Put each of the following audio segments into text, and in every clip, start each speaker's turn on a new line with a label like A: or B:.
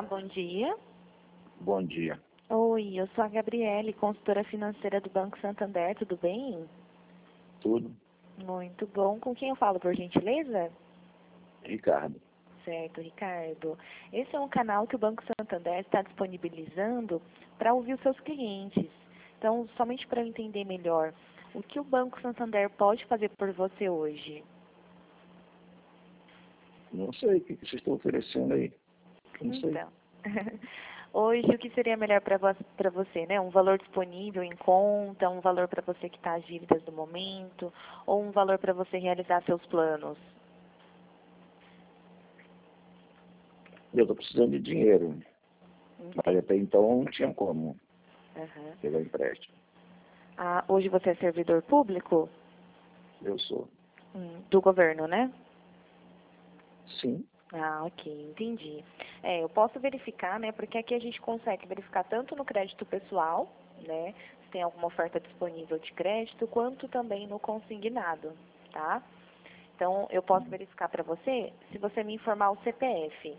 A: Olá, bom dia.
B: Bom dia.
A: Oi, eu sou a Gabriele, consultora financeira do Banco Santander, tudo bem?
B: Tudo?
A: Muito bom. Com quem eu falo, por gentileza?
B: Ricardo.
A: Certo, Ricardo. Esse é um canal que o Banco Santander está disponibilizando para ouvir os seus clientes. Então, somente para eu entender melhor, o que o Banco Santander pode fazer por você hoje?
B: Não sei o que vocês estão oferecendo aí. Não sei.
A: Então, hoje o que seria melhor para você, né? Um valor disponível em conta, um valor para você quitar as dívidas do momento, ou um valor para você realizar seus planos?
B: Eu estou precisando de dinheiro, mas
A: Entendo.
B: até então não tinha como
A: Aham.
B: pegar empréstimo.
A: Ah, hoje você é servidor público?
B: Eu sou.
A: Do governo, né?
B: Sim.
A: Ah, ok, entendi. Eu posso verificar, né? Porque aqui a gente consegue verificar tanto no crédito pessoal, né? Se tem alguma oferta disponível de crédito, quanto também no consignado, tá? Então, eu posso verificar para você se você me informar o CPF.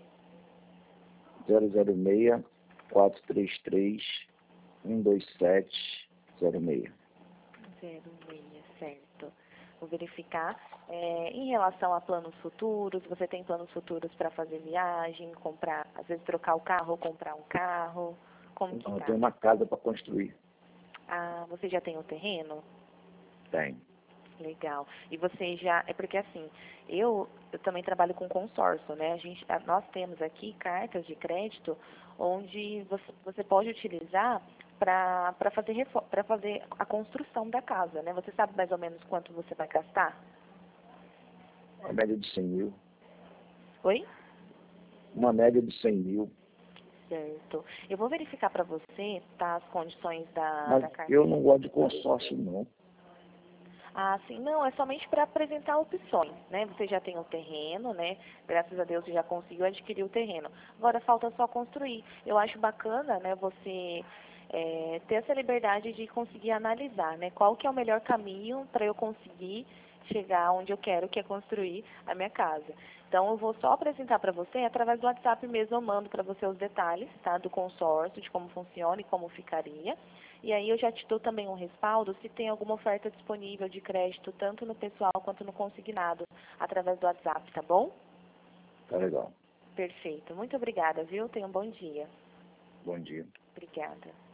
B: 006 433 127 06.
A: 06, certo. Vou verificar. Em relação a planos futuros, você tem planos futuros para fazer viagem, comprar, às vezes trocar o carro ou comprar um carro? Como que
B: Então eu
A: tá?
B: tenho uma casa para construir.
A: Ah, você já tem o terreno?
B: Tem.
A: Legal. E você já, é porque assim, eu também trabalho com consórcio, né? Nós temos aqui cartas de crédito onde você pode utilizar para fazer a construção da casa, né? Você sabe mais ou menos quanto você vai gastar?
B: Uma média de 100 mil.
A: Oi?
B: Uma média de 100 mil.
A: Certo. Eu vou verificar para você, tá, as condições
B: Mas
A: da carta.
B: eu não gosto de consórcio, não.
A: Ah, sim, não, é somente para apresentar opções, né? Você já tem o terreno, né? Graças a Deus você já conseguiu adquirir o terreno. Agora falta só construir. Eu acho bacana, né, você ter essa liberdade de conseguir analisar, né? Qual que é o melhor caminho para eu conseguir chegar onde eu quero, que é construir a minha casa. Então, eu vou só apresentar para você, através do WhatsApp mesmo, eu mando para você os detalhes, tá? Do consórcio, de como funciona e como ficaria. E aí eu já te dou também um respaldo se tem alguma oferta disponível de crédito, tanto no pessoal quanto no consignado, através do WhatsApp, tá bom?
B: Tá legal.
A: Perfeito. Muito obrigada, viu? Tenha um bom dia.
B: Bom dia.
A: Obrigada.